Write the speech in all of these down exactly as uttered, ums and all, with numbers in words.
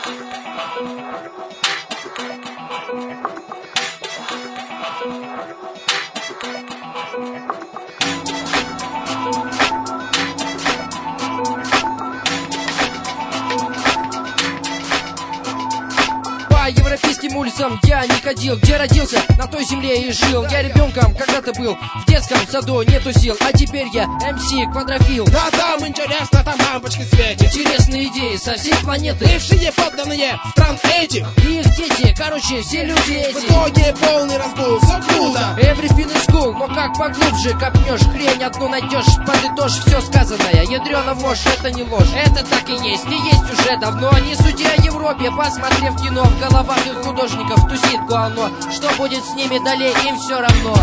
По европейским улицам я не ходил. Где родился, на той земле и жил. Я ребенком когда-то был, в детском саду нету сил. А теперь я эм си Квадрофил. Да, там интересно, там лампочки светят. Интересные идеи со всей планеты. Бывшие подданные стран этих. И их дети, короче, все люди В эти. итоге полный разгул, все круто. Everything is cool, но как поглубже копнешь, хрень одну найдешь, подытожь все сказанное. Ядрёна вошь, это не ложь, это так и есть, и есть уже давно. Не суди о Европе, посмотрев кино, в головах их художников тусит гуано. Что будет с ними далее, им все равно.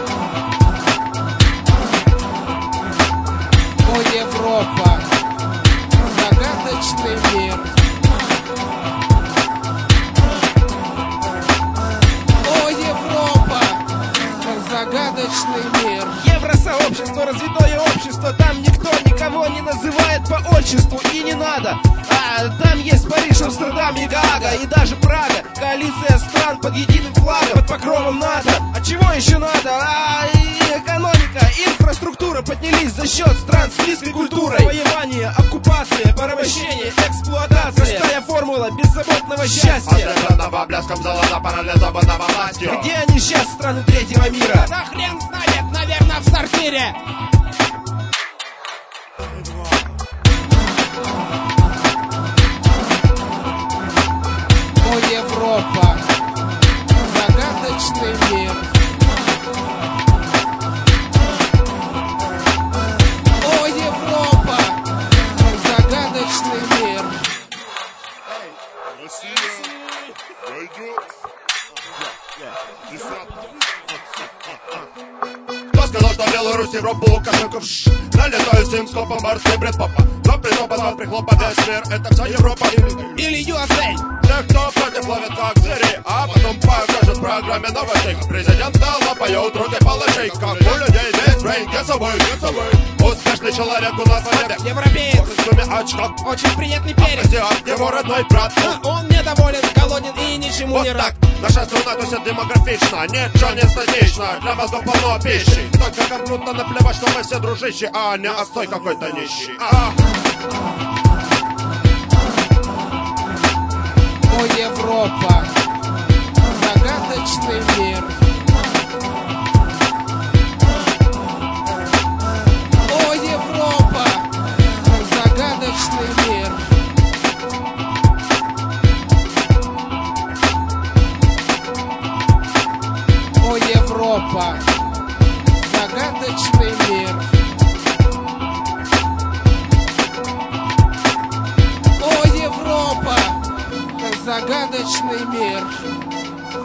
О, Европа, загадочный мир. О, Европа, загадочный мир. Евросообщество, развитое общество. Там никто никого не называет по отчеству. И не надо. А, там есть Париж, Амстердам и Гаага. И даже Прага. Коалиция стран под единым флагом, под покровом НАТО. А чего еще надо? А, и экономика, инфраструктура поднялись за счет стран с низкой культурой. Завоевание, оккупация, порабощение, эксплуатация. Простая формула беззаботного счастья. Ослепленного блеском золота, парализованного властью. Где они сейчас, страны третьего мира? Да хрен знает, наверное, в сортире. О, Европа, загадочный мир. О, Европа, загадочный мир. Россия войдет. Кто сказал, что Беларусь Европу Лукашенко вш? Налетаю сим скопом борцы бред попа. Но притопа, но прихлопа весь мир. Это вся Европа Или ю эс эй. Те, кто против, ловят как звери. А потом покажут в программе новостей. Президент дал напоет руки палачей. Как у людей весь брейн кесовой, кесовой. Успешный человек у нас вовек. Европеец, В костюме очков. очень приятный перец. Азиат, его родной брат. А он недоволен, голоден и ничему Вот не рад. так, наша страна тусит демографично. Ничего не статично, для мозгов полно пищи. Только как круто наплевать, что мы все дружищи. А не отстой какой-то нищий. А. О, Европа, загадочный мир. О, Европа, загадочный мир. О, Европа, загадочный мир. О, Европа, загадочный мир.